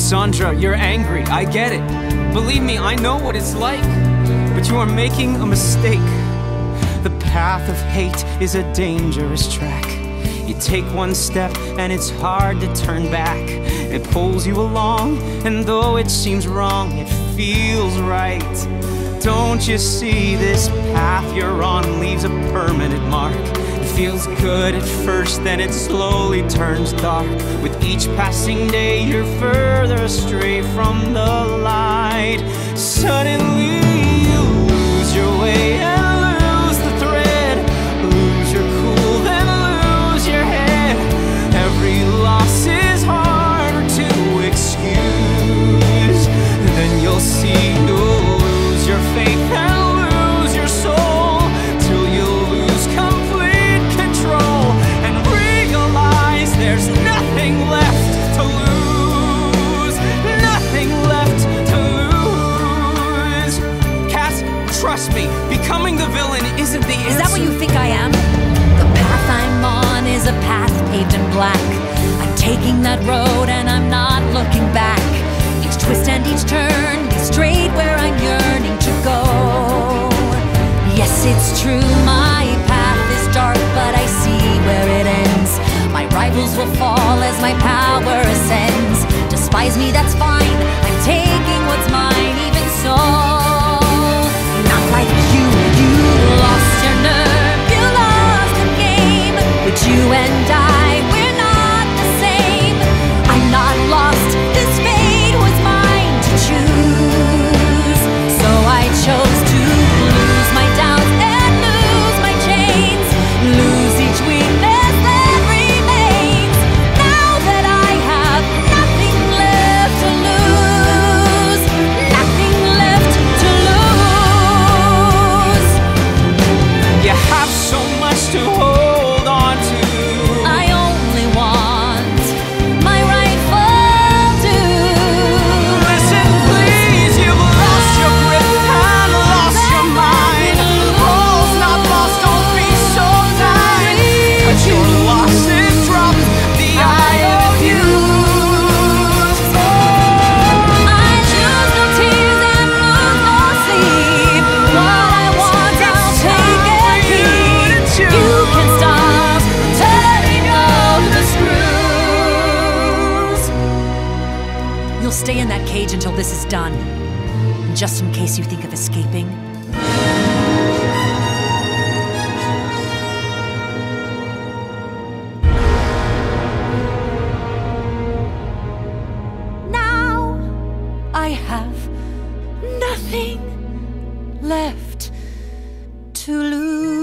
Cassandra, you're angry, I get it. Believe me, I know what it's like. But you are making a mistake. The path of hate is a dangerous track. You take one step and it's hard to turn back. It pulls you along, and though it seems wrong, it feels right. Don't you see this path you're on leaves a permanent mark? It feels good at first, then it slowly turns dark. With each passing day, you're further astray from the light. Suddenly you lose your way and lose the thread. Lose your cool, then lose your head. Every loss is harder to excuse. Then you'll see you'll lose your faith and lose your soul, till you lose complete control and realize there's nothing left to lose. Nothing left to lose. Cass, trust me, becoming the villain isn't the answer. Is that what you think I am? The path I'm on is a path paved in black. I'm taking that road and I'm not looking back. Each twist and each turn leads straight where I'm yearning to go. Yes, it's true, my path is dark, but I see where it ends. My rivals will fall as my power ascends. Despise me, that's fine, I'm taking what's mine, even so. Not like you lost your nerve, you lost the game. But you and I, we're not the same. I'm not lost, this fate was mine to choose. So I chose to lose my doubts and lose my chains, lose each weakness that remains. Now that I have nothing left to lose, nothing left to lose. You have so much to hold on to. I only want my rightful due. Listen, please, you've lost your grip and lost your mind. All's not lost, don't be so blind. But your losses dropped the IOUs. I choose no tears and lose no sleep. What I want, I'll take and keep. You can stop turning of the screws. You'll stay in that cage until this is done. And just in case you think of escaping, now I have nothing left to lose.